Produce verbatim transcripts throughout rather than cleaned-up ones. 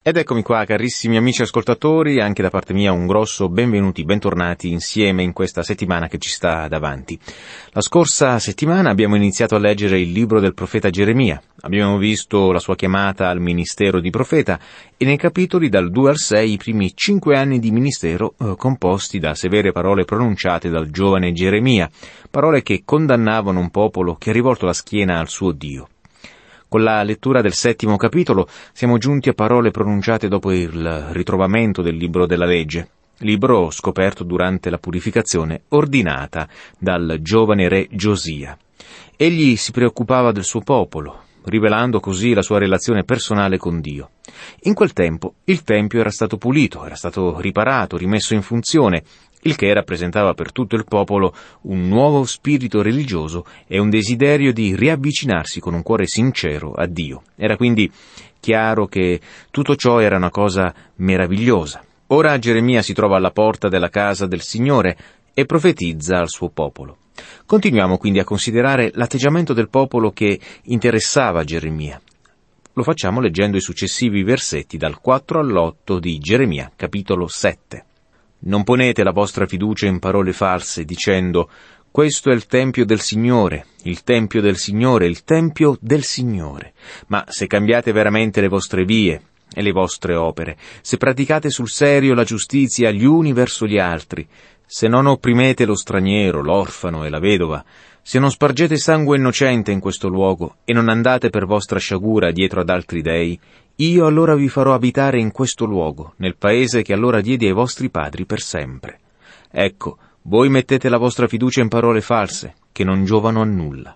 Ed eccomi qua, carissimi amici ascoltatori, anche da parte mia un grosso benvenuti, bentornati insieme in questa settimana che ci sta davanti. La scorsa settimana abbiamo iniziato a leggere il libro del profeta Geremia, abbiamo visto la sua chiamata al ministero di profeta e nei capitoli dal due al sei i primi cinque anni di ministero eh, composti da severe parole pronunciate dal giovane Geremia, parole che condannavano un popolo che ha rivolto la schiena al suo Dio. Con la lettura del settimo capitolo siamo giunti a parole pronunciate dopo il ritrovamento del libro della legge, libro scoperto durante la purificazione ordinata dal giovane re Giosia. Egli si preoccupava del suo popolo, rivelando così la sua relazione personale con Dio. In quel tempo il Tempio era stato pulito, era stato riparato, rimesso in funzione, il che rappresentava per tutto il popolo un nuovo spirito religioso e un desiderio di riavvicinarsi con un cuore sincero a Dio. Era quindi chiaro che tutto ciò era una cosa meravigliosa. Ora Geremia si trova alla porta della casa del Signore e profetizza al suo popolo. Continuiamo quindi a considerare l'atteggiamento del popolo che interessava Geremia. Lo facciamo leggendo i successivi versetti dal quattro all'otto di Geremia, capitolo sette. Non ponete la vostra fiducia in parole false, dicendo: questo è il Tempio del Signore, il Tempio del Signore, il Tempio del Signore. Ma se cambiate veramente le vostre vie e le vostre opere, se praticate sul serio la giustizia gli uni verso gli altri, se non opprimete lo straniero, l'orfano e la vedova, se non spargete sangue innocente in questo luogo e non andate per vostra sciagura dietro ad altri dei, io allora vi farò abitare in questo luogo, nel paese che allora diedi ai vostri padri per sempre. Ecco, voi mettete la vostra fiducia in parole false, che non giovano a nulla.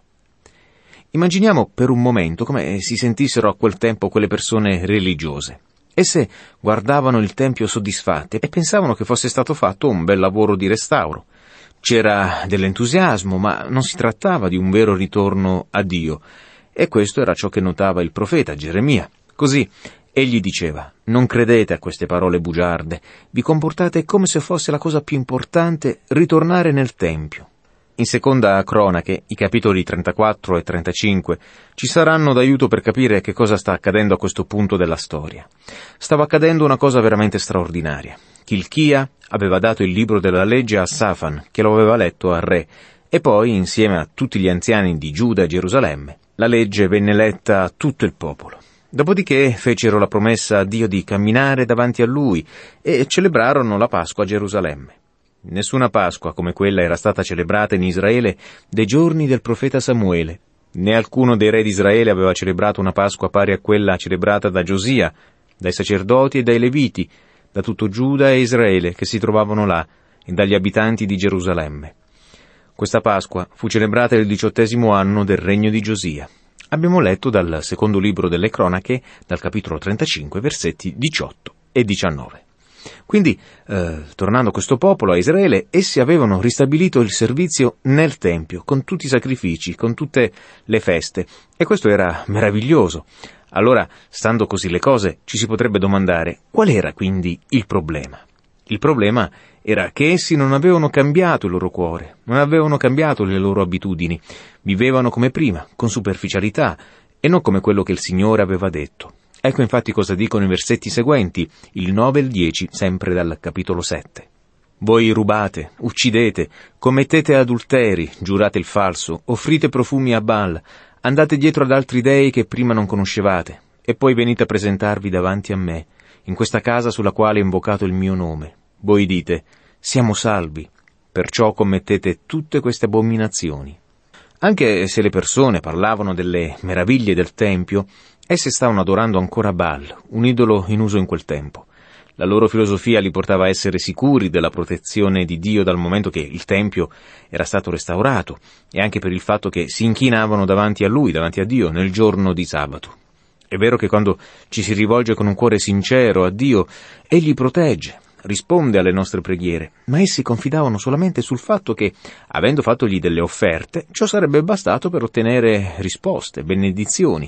Immaginiamo per un momento come si sentissero a quel tempo quelle persone religiose. Esse guardavano il Tempio soddisfatte e pensavano che fosse stato fatto un bel lavoro di restauro. C'era dell'entusiasmo, ma non si trattava di un vero ritorno a Dio. E questo era ciò che notava il profeta Geremia. Così egli diceva: non credete a queste parole bugiarde, vi comportate come se fosse la cosa più importante ritornare nel Tempio. In seconda Cronache, i capitoli trentaquattro e trentacinque, ci saranno d'aiuto per capire che cosa sta accadendo a questo punto della storia. Stava accadendo una cosa veramente straordinaria. Chilchia aveva dato il libro della legge a Safan, che lo aveva letto al re, e poi, insieme a tutti gli anziani di Giuda e Gerusalemme, la legge venne letta a tutto il popolo. Dopodiché fecero la promessa a Dio di camminare davanti a Lui e celebrarono la Pasqua a Gerusalemme. Nessuna Pasqua come quella era stata celebrata in Israele dai giorni del profeta Samuele, né alcuno dei re di Israele aveva celebrato una Pasqua pari a quella celebrata da Giosia, dai sacerdoti e dai leviti, da tutto Giuda e Israele che si trovavano là, e dagli abitanti di Gerusalemme. Questa Pasqua fu celebrata il diciottesimo anno del regno di Giosia. Abbiamo letto dal secondo libro delle Cronache, dal capitolo trentacinque, versetti diciotto e diciannove. Quindi, eh, tornando a questo popolo, a Israele, essi avevano ristabilito il servizio nel Tempio, con tutti i sacrifici, con tutte le feste, e questo era meraviglioso. Allora, stando così le cose, ci si potrebbe domandare: qual era quindi il problema? Il problema era che essi non avevano cambiato il loro cuore, non avevano cambiato le loro abitudini, vivevano come prima, con superficialità, e non come quello che il Signore aveva detto. Ecco infatti cosa dicono i versetti seguenti, il nove e il dieci, sempre dal capitolo sette. Voi rubate, uccidete, commettete adulteri, giurate il falso, offrite profumi a Baal, andate dietro ad altri dei che prima non conoscevate, e poi venite a presentarvi davanti a me, in questa casa sulla quale è invocato il mio nome. Voi dite: siamo salvi, perciò commettete tutte queste abominazioni. Anche se le persone parlavano delle meraviglie del Tempio, esse stavano adorando ancora Baal, un idolo in uso in quel tempo. La loro filosofia li portava a essere sicuri della protezione di Dio dal momento che il Tempio era stato restaurato, e anche per il fatto che si inchinavano davanti a Lui, davanti a Dio, nel giorno di sabato. È vero che quando ci si rivolge con un cuore sincero a Dio, Egli protegge, risponde alle nostre preghiere, ma essi confidavano solamente sul fatto che, avendo fattogli delle offerte, ciò sarebbe bastato per ottenere risposte, benedizioni.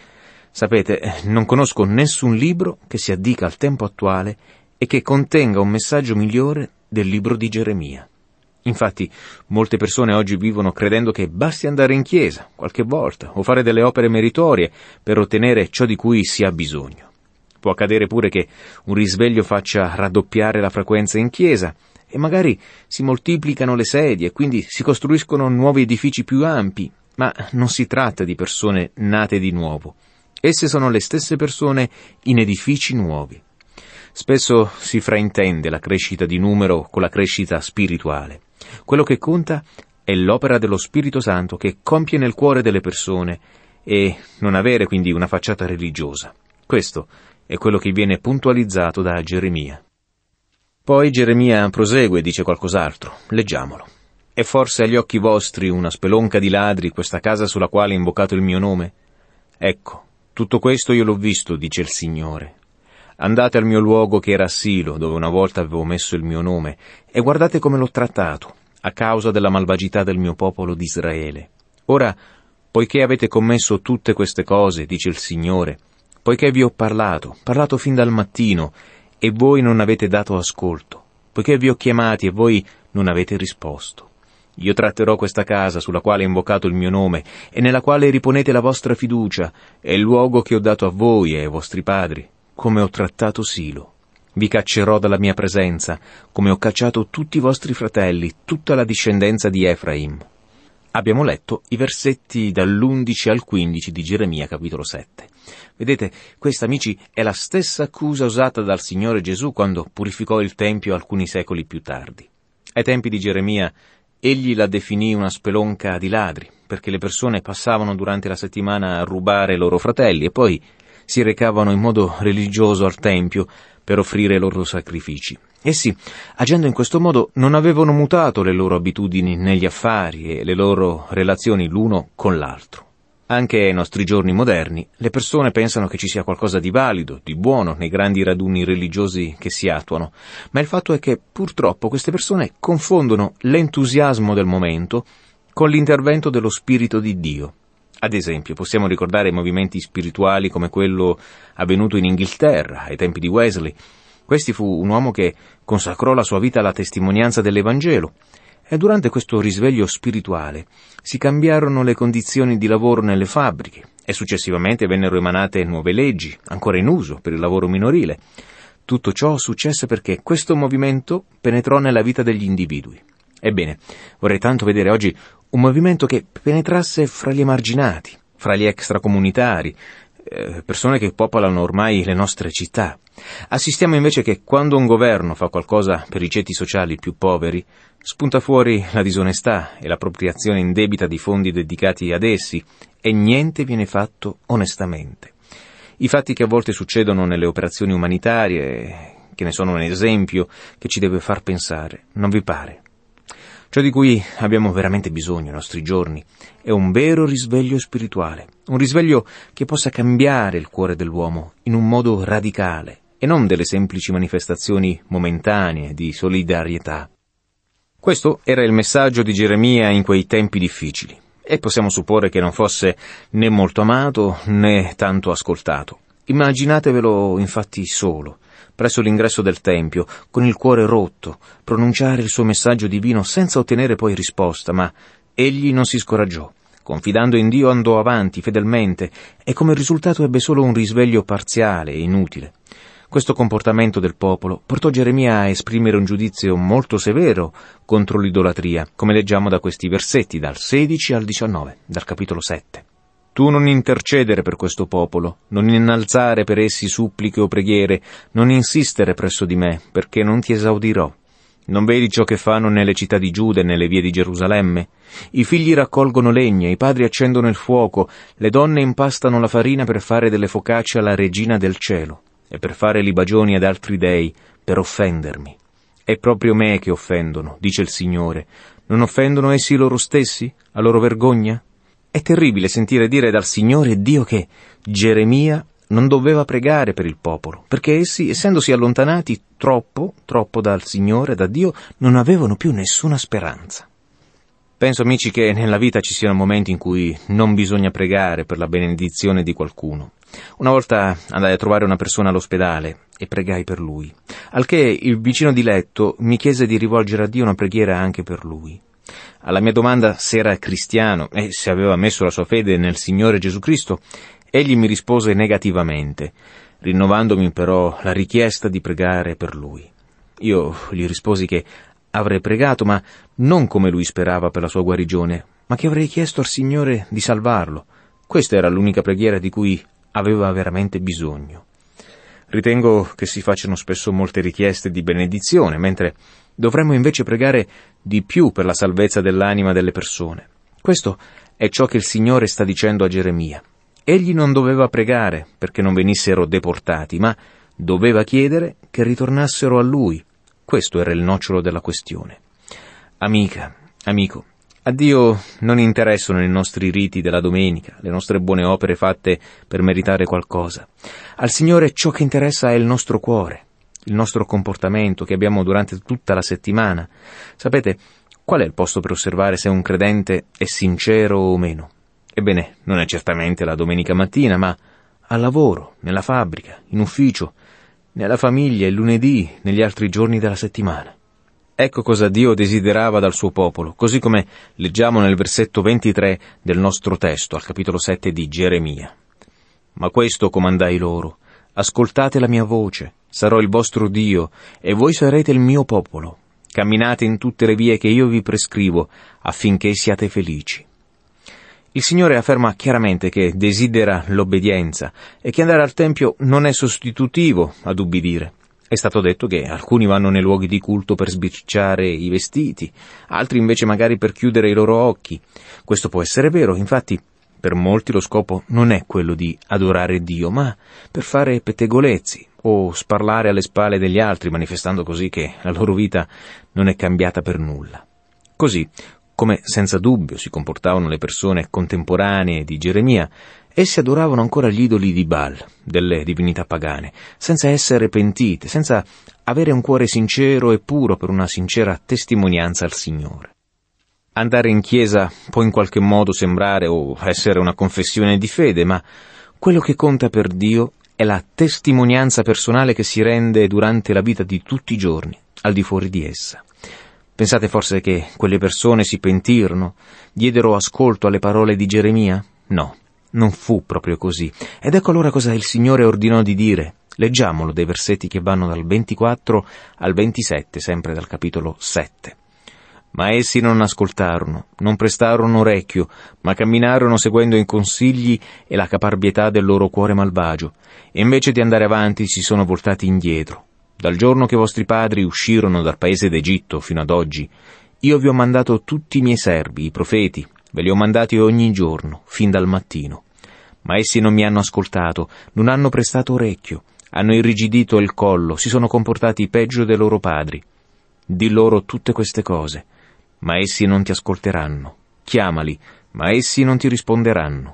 Sapete, non conosco nessun libro che si addica al tempo attuale e che contenga un messaggio migliore del libro di Geremia. Infatti, molte persone oggi vivono credendo che basti andare in chiesa qualche volta o fare delle opere meritorie per ottenere ciò di cui si ha bisogno. Può accadere pure che un risveglio faccia raddoppiare la frequenza in chiesa, e magari si moltiplicano le sedie e quindi si costruiscono nuovi edifici più ampi, ma non si tratta di persone nate di nuovo. Esse sono le stesse persone in edifici nuovi. Spesso si fraintende la crescita di numero con la crescita spirituale. Quello che conta è l'opera dello Spirito Santo che compie nel cuore delle persone e non avere quindi una facciata religiosa. Questo è quello che viene puntualizzato da Geremia. Poi Geremia prosegue e dice qualcos'altro. Leggiamolo. È forse agli occhi vostri una spelonca di ladri questa casa sulla quale è invocato il mio nome? Ecco, tutto questo io l'ho visto, dice il Signore. Andate al mio luogo che era a Silo, dove una volta avevo messo il mio nome, e guardate come l'ho trattato, a causa della malvagità del mio popolo di Israele. Ora, poiché avete commesso tutte queste cose, dice il Signore, poiché vi ho parlato, parlato fin dal mattino, e voi non avete dato ascolto, poiché vi ho chiamati e voi non avete risposto. Io tratterò questa casa sulla quale è invocato il mio nome e nella quale riponete la vostra fiducia, è il luogo che ho dato a voi e ai vostri padri, come ho trattato Silo. Vi caccerò dalla mia presenza, come ho cacciato tutti i vostri fratelli, tutta la discendenza di Efraim. Abbiamo letto i versetti dall'undici al quindici di Geremia, capitolo sette. Vedete, questa, amici, è la stessa accusa usata dal Signore Gesù quando purificò il Tempio alcuni secoli più tardi. Ai tempi di Geremia, egli la definì una spelonca di ladri, perché le persone passavano durante la settimana a rubare i loro fratelli e poi si recavano in modo religioso al Tempio per offrire i loro sacrifici. Essi, agendo in questo modo, non avevano mutato le loro abitudini negli affari e le loro relazioni l'uno con l'altro. Anche ai nostri giorni moderni, le persone pensano che ci sia qualcosa di valido, di buono nei grandi raduni religiosi che si attuano, ma il fatto è che purtroppo queste persone confondono l'entusiasmo del momento con l'intervento dello Spirito di Dio. Ad esempio, possiamo ricordare movimenti spirituali come quello avvenuto in Inghilterra, ai tempi di Wesley. Questi fu un uomo che consacrò la sua vita alla testimonianza dell'Evangelo, e durante questo risveglio spirituale si cambiarono le condizioni di lavoro nelle fabbriche e successivamente vennero emanate nuove leggi, ancora in uso, per il lavoro minorile. Tutto ciò successe perché questo movimento penetrò nella vita degli individui. Ebbene, vorrei tanto vedere oggi un movimento che penetrasse fra gli emarginati, fra gli extracomunitari, eh, persone che popolano ormai le nostre città. Assistiamo invece che quando un governo fa qualcosa per i ceti sociali più poveri, spunta fuori la disonestà e l'appropriazione indebita di fondi dedicati ad essi, e niente viene fatto onestamente. I fatti che a volte succedono nelle operazioni umanitarie, che ne sono un esempio che ci deve far pensare, non vi pare? Ciò di cui abbiamo veramente bisogno nei nostri giorni è un vero risveglio spirituale, un risveglio che possa cambiare il cuore dell'uomo in un modo radicale e non delle semplici manifestazioni momentanee di solidarietà. Questo era il messaggio di Geremia in quei tempi difficili, e possiamo supporre che non fosse né molto amato né tanto ascoltato. Immaginatevelo infatti solo, presso l'ingresso del Tempio, con il cuore rotto, pronunciare il suo messaggio divino senza ottenere poi risposta, ma egli non si scoraggiò. Confidando in Dio andò avanti fedelmente e come risultato ebbe solo un risveglio parziale e inutile. Questo comportamento del popolo portò Geremia a esprimere un giudizio molto severo contro l'idolatria, come leggiamo da questi versetti, dal sedici al diciannove, dal capitolo sette. Tu non intercedere per questo popolo, non innalzare per essi suppliche o preghiere, non insistere presso di me, perché non ti esaudirò. Non vedi ciò che fanno nelle città di Giuda e nelle vie di Gerusalemme? I figli raccolgono legna, i padri accendono il fuoco, le donne impastano la farina per fare delle focacce alla regina del cielo e per fare libagioni ad altri dei, per offendermi. È proprio me che offendono, dice il Signore. Non offendono essi loro stessi, a loro vergogna? È terribile sentire dire dal Signore Dio che Geremia non doveva pregare per il popolo, perché essi, essendosi allontanati troppo, troppo dal Signore, da Dio, non avevano più nessuna speranza. Penso, amici, che nella vita ci siano momenti in cui non bisogna pregare per la benedizione di qualcuno. Una volta andai a trovare una persona all'ospedale e pregai per lui, al che il vicino di letto mi chiese di rivolgere a Dio una preghiera anche per lui. Alla mia domanda se era cristiano e se aveva messo la sua fede nel Signore Gesù Cristo, egli mi rispose negativamente. rinnovandomi però la richiesta di pregare per lui. Io gli risposi che avrei pregato, ma non come lui sperava per la sua guarigione, ma che avrei chiesto al Signore di salvarlo. Questa era l'unica preghiera di cui aveva veramente bisogno. Ritengo che si facciano spesso molte richieste di benedizione, mentre dovremmo invece pregare di più per la salvezza dell'anima delle persone. Questo è ciò che il Signore sta dicendo a Geremia. Egli non doveva pregare perché non venissero deportati, ma doveva chiedere che ritornassero a Lui. Questo era il nocciolo della questione. Amica, amico, a Dio non interessano i nostri riti della domenica, le nostre buone opere fatte per meritare qualcosa. Al Signore ciò che interessa è il nostro cuore, il nostro comportamento che abbiamo durante tutta la settimana. Sapete, qual è il posto per osservare se un credente è sincero o meno? Ebbene, non è certamente la domenica mattina, ma al lavoro, nella fabbrica, in ufficio, nella famiglia, il lunedì, negli altri giorni della settimana. Ecco cosa Dio desiderava dal suo popolo, così come leggiamo nel versetto ventitré del nostro testo, al capitolo sette di Geremia. Ma questo comandai loro: ascoltate la mia voce, sarò il vostro Dio, e voi sarete il mio popolo. Camminate in tutte le vie che io vi prescrivo, affinché siate felici. Il Signore afferma chiaramente che desidera l'obbedienza e che andare al Tempio non è sostitutivo ad ubbidire. È stato detto che alcuni vanno nei luoghi di culto per sbirciare i vestiti, altri invece magari per chiudere i loro occhi. Questo può essere vero, infatti per molti lo scopo non è quello di adorare Dio, ma per fare pettegolezzi o sparlare alle spalle degli altri, manifestando così che la loro vita non è cambiata per nulla. Così, come senza dubbio si comportavano le persone contemporanee di Geremia, essi adoravano ancora gli idoli di Baal, delle divinità pagane, senza essere pentite, senza avere un cuore sincero e puro per una sincera testimonianza al Signore. Andare in chiesa può in qualche modo sembrare o essere una confessione di fede, ma quello che conta per Dio è la testimonianza personale che si rende durante la vita di tutti i giorni, al di fuori di essa. Pensate forse che quelle persone si pentirono, diedero ascolto alle parole di Geremia? No, non fu proprio così. Ed ecco allora cosa il Signore ordinò di dire. Leggiamolo dai versetti che vanno dal ventiquattro al ventisette, sempre dal capitolo sette. Ma essi non ascoltarono, non prestarono orecchio, ma camminarono seguendo i consigli e la caparbietà del loro cuore malvagio, e invece di andare avanti si sono voltati indietro. Dal giorno che vostri padri uscirono dal paese d'Egitto fino ad oggi, io vi ho mandato tutti i miei servi, i profeti, ve li ho mandati ogni giorno, fin dal mattino. Ma essi non mi hanno ascoltato, non hanno prestato orecchio, hanno irrigidito il collo, si sono comportati peggio dei loro padri. Di loro tutte queste cose, ma essi non ti ascolteranno. Chiamali, ma essi non ti risponderanno.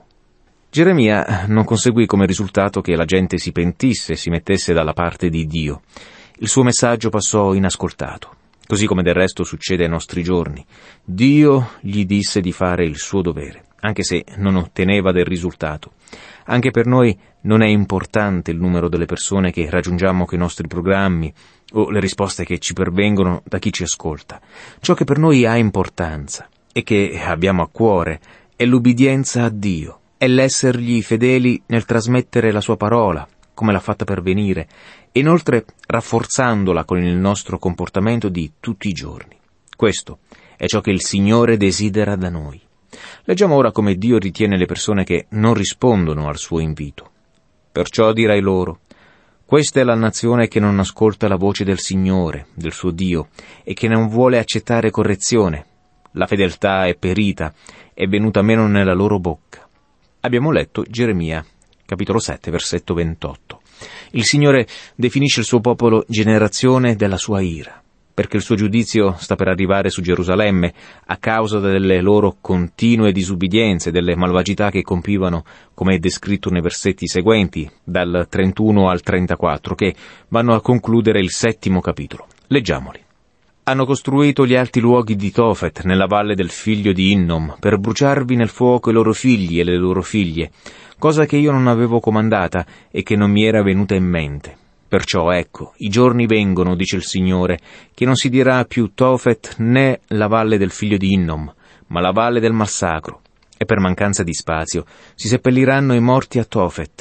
Geremia non conseguì come risultato che la gente si pentisse e si mettesse dalla parte di Dio. Il suo messaggio passò inascoltato, così come del resto succede ai nostri giorni. Dio gli disse di fare il suo dovere, anche se non otteneva del risultato. Anche per noi non è importante il numero delle persone che raggiungiamo con i nostri programmi o le risposte che ci pervengono da chi ci ascolta. Ciò che per noi ha importanza e che abbiamo a cuore è l'ubbidienza a Dio, è l'essergli fedeli nel trasmettere la sua parola, come l'ha fatta pervenire, e inoltre rafforzandola con il nostro comportamento di tutti i giorni. Questo è ciò che il Signore desidera da noi. Leggiamo ora come Dio ritiene le persone che non rispondono al suo invito. Perciò dirai loro: questa è la nazione che non ascolta la voce del Signore, del suo Dio, e che non vuole accettare correzione. La fedeltà è perita, è venuta meno nella loro bocca. Abbiamo letto Geremia, capitolo sette, versetto ventotto. Il Signore definisce il suo popolo generazione della sua ira, perché il suo giudizio sta per arrivare su Gerusalemme a causa delle loro continue disubbidienze, delle malvagità che compivano, come è descritto nei versetti seguenti, dal trentuno al trentaquattro, che vanno a concludere il settimo capitolo. Leggiamoli. Hanno costruito gli alti luoghi di Tofet nella valle del figlio di Innom per bruciarvi nel fuoco i loro figli e le loro figlie, cosa che io non avevo comandata e che non mi era venuta in mente. Perciò ecco, i giorni vengono, dice il Signore, che non si dirà più Tofet né la valle del figlio di Innom, ma la valle del massacro, e per mancanza di spazio si seppelliranno i morti a Tofet.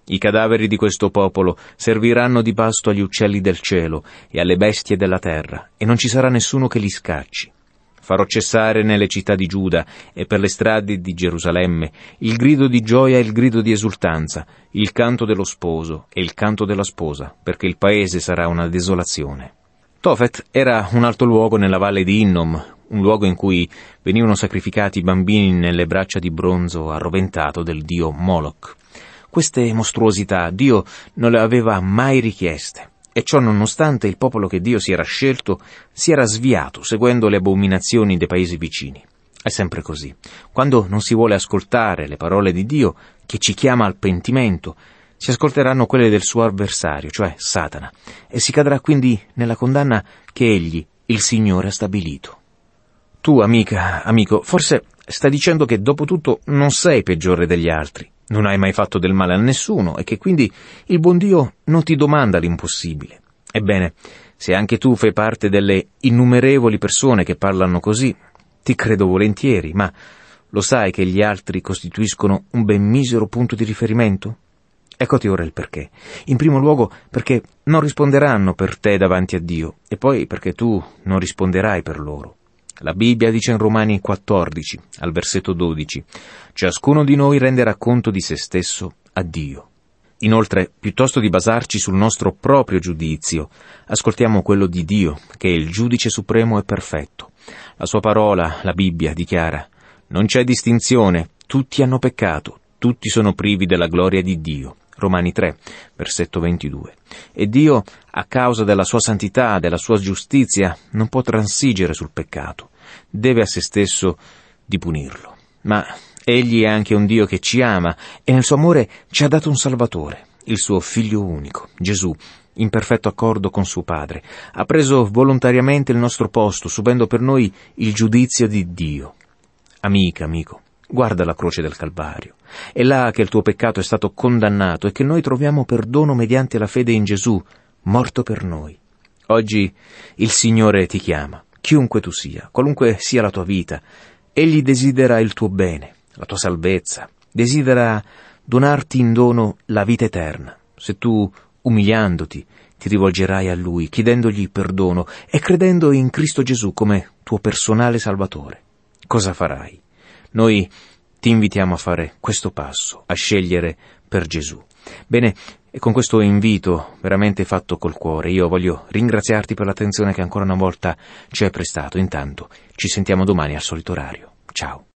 I cadaveri di questo popolo serviranno di pasto agli uccelli del cielo e alle bestie della terra, e non ci sarà nessuno che li scacci. Farò cessare nelle città di Giuda e per le strade di Gerusalemme il grido di gioia e il grido di esultanza, il canto dello sposo e il canto della sposa, perché il paese sarà una desolazione. Tofet era un alto luogo nella valle di Hinnom, un luogo in cui venivano sacrificati i bambini nelle braccia di bronzo arroventato del dio Moloch. Queste mostruosità Dio non le aveva mai richieste, e ciò nonostante il popolo che Dio si era scelto si era sviato seguendo le abominazioni dei paesi vicini. È sempre così. Quando non si vuole ascoltare le parole di Dio, che ci chiama al pentimento, si ascolteranno quelle del suo avversario, cioè Satana, e si cadrà quindi nella condanna che egli, il Signore, ha stabilito. Tu, amica, amico, forse stai dicendo che dopo tutto non sei peggiore degli altri, non hai mai fatto del male a nessuno e che quindi il buon Dio non ti domanda l'impossibile. Ebbene, se anche tu fai parte delle innumerevoli persone che parlano così, ti credo volentieri, ma lo sai che gli altri costituiscono un ben misero punto di riferimento? Eccoti ora il perché. In primo luogo perché non risponderanno per te davanti a Dio, e poi perché tu non risponderai per loro. La Bibbia dice in Romani quattordici, al versetto dodici, «Ciascuno di noi renderà conto di se stesso a Dio». Inoltre, piuttosto di basarci sul nostro proprio giudizio, ascoltiamo quello di Dio, che è il giudice supremo e perfetto. La sua parola, la Bibbia, dichiara: «Non c'è distinzione, tutti hanno peccato, tutti sono privi della gloria di Dio». Romani tre, versetto ventidue. E Dio, a causa della sua santità, della sua giustizia, non può transigere sul peccato. Deve a se stesso di punirlo. Ma Egli è anche un Dio che ci ama e nel suo amore ci ha dato un Salvatore, il suo Figlio unico, Gesù, in perfetto accordo con suo Padre. Ha preso volontariamente il nostro posto, subendo per noi il giudizio di Dio. Amica, amico, guarda la croce del Calvario. È là che il tuo peccato è stato condannato e che noi troviamo perdono mediante la fede in Gesù, morto per noi. Oggi il Signore ti chiama, chiunque tu sia, qualunque sia la tua vita. Egli desidera il tuo bene, la tua salvezza, desidera donarti in dono la vita eterna. Se tu, umiliandoti, ti rivolgerai a Lui, chiedendogli perdono e credendo in Cristo Gesù come tuo personale Salvatore, cosa farai? Noi ti invitiamo a fare questo passo, a scegliere per Gesù. Bene, e con questo invito veramente fatto col cuore, io voglio ringraziarti per l'attenzione che ancora una volta ci hai prestato. Intanto ci sentiamo domani al solito orario. Ciao.